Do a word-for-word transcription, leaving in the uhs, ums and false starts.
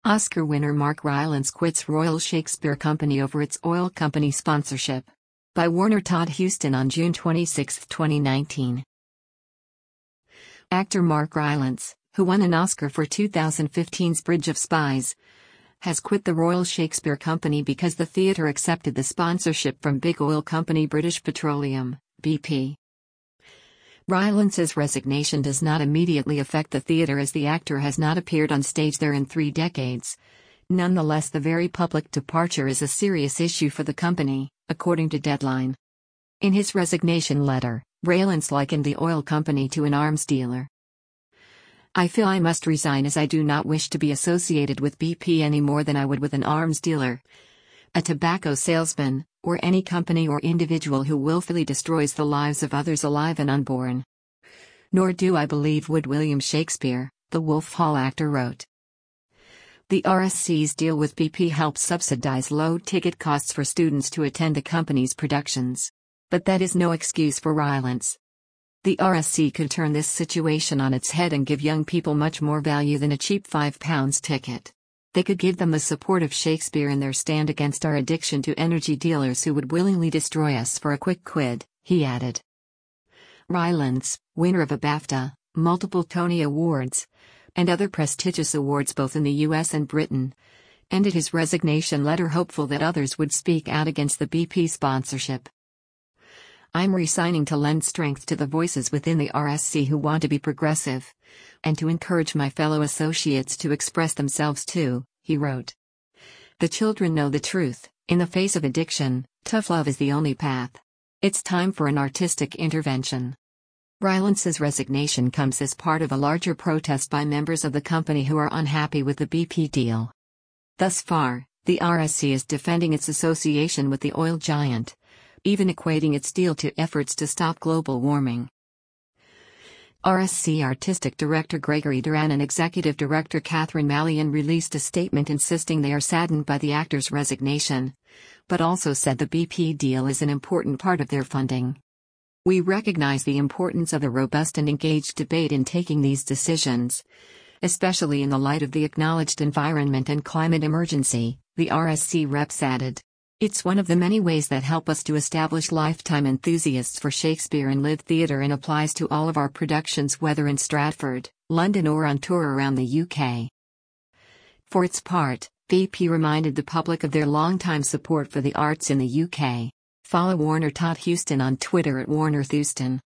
Oscar winner Mark Rylance quits Royal Shakespeare Company over its oil company sponsorship. By Warner Todd Huston on June twenty-sixth, twenty nineteen. Actor Mark Rylance, who won an Oscar for two thousand fifteen's Bridge of Spies, has quit the Royal Shakespeare Company because the theatre accepted the sponsorship from big oil company British Petroleum, B P. Rylance's resignation does not immediately affect the theatre as the actor has not appeared on stage there in three decades. Nonetheless, the very public departure is a serious issue for the company, according to Deadline. In his resignation letter, Rylance likened the oil company to an arms dealer. "I feel I must resign as I do not wish to be associated with B P any more than I would with an arms dealer, a tobacco salesman, or any company or individual who willfully destroys the lives of others alive and unborn. Nor do I believe would William Shakespeare," the Wolf Hall actor wrote. The R S C's deal with B P helps subsidize low ticket costs for students to attend the company's productions. But that is no excuse for Rylance. The R S C could turn this situation on its head and give young people much more value than a cheap five pounds ticket. They could give them the support of Shakespeare in their stand against our addiction to energy dealers who would willingly destroy us for a quick quid, he added. Rylance, winner of a BAFTA, multiple Tony Awards, and other prestigious awards both in the U S and Britain, ended his resignation letter hopeful that others would speak out against the B P sponsorship. "I'm resigning to lend strength to the voices within the R S C who want to be progressive, and to encourage my fellow associates to express themselves too," he wrote. "The children know the truth. In the face of addiction, tough love is the only path. It's time for an artistic intervention." Rylance's resignation comes as part of a larger protest by members of the company who are unhappy with the B P deal. Thus far, the R S C is defending its association with the oil giant, even equating its deal to efforts to stop global warming. R S C Artistic Director Gregory Duran and Executive Director Catherine Mallion released a statement insisting they are saddened by the actor's resignation, but also said the B P deal is an important part of their funding. "We recognize the importance of a robust and engaged debate in taking these decisions, especially in the light of the acknowledged environment and climate emergency," the R S C reps added. "It's one of the many ways that help us to establish lifetime enthusiasts for Shakespeare and live theatre and applies to all of our productions whether in Stratford, London or on tour around the U K." For its part, B P reminded the public of their longtime support for the arts in the U K. Follow Warner Todd Huston on Twitter at Warner Thuston.